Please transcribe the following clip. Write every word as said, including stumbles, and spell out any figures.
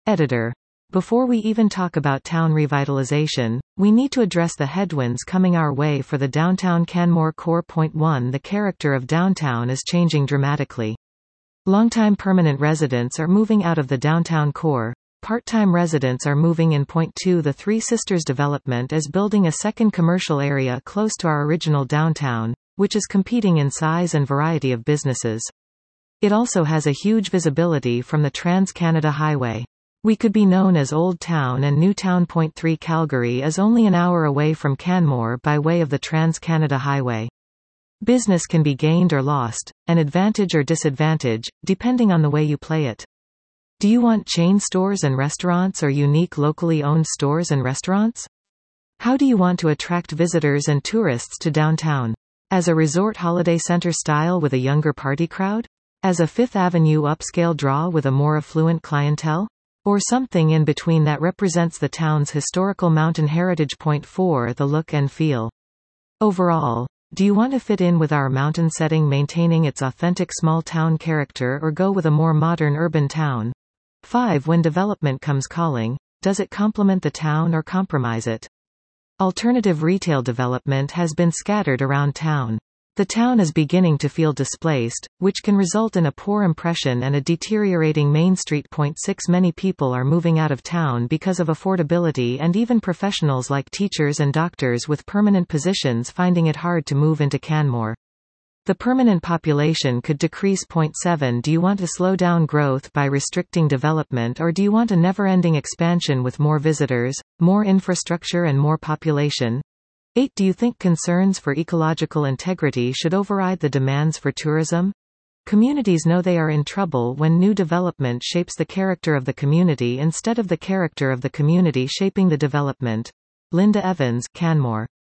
Editor. Before we even talk about town revitalization, we need to address the headwinds coming our way for the downtown Canmore core. Point one The character of downtown is changing dramatically. Longtime permanent residents are moving out of the downtown core. Part-time residents are moving in. Point two The Three Sisters development is building a second commercial area close to our original downtown, which is competing in size and variety of businesses. It also has a huge visibility from the Trans-Canada Highway. We could be known as Old Town and New Town. Point three Calgary is only an hour away from Canmore by way of the Trans-Canada Highway. Business can be gained or lost, an advantage or disadvantage, depending on the way you play it. Do you want chain stores and restaurants or unique locally owned stores and restaurants? How do you want to attract visitors and tourists to downtown? As a resort holiday center style with a younger party crowd? As a Fifth Avenue upscale draw with a more affluent clientele? Or something in between that represents the town's historical mountain heritage? Point four The look and feel. Overall, do you want to fit in with our mountain setting maintaining its authentic small town character or go with a more modern urban town? five When development comes calling, does it complement the town or compromise it? Alternative retail development has been scattered around town. The town is beginning to feel displaced, which can result in a poor impression and a deteriorating Main Street. Point six Many people are moving out of town because of affordability, and even professionals like teachers and doctors with permanent positions finding it hard to move into Canmore. The permanent population could decrease. Point seven Do you want to slow down growth by restricting development, or do you want a never-ending expansion with more visitors, more infrastructure and more population? eight Do you think concerns for ecological integrity should override the demands for tourism? Communities know they are in trouble when new development shapes the character of the community instead of the character of the community shaping the development. Linda Evans, Canmore.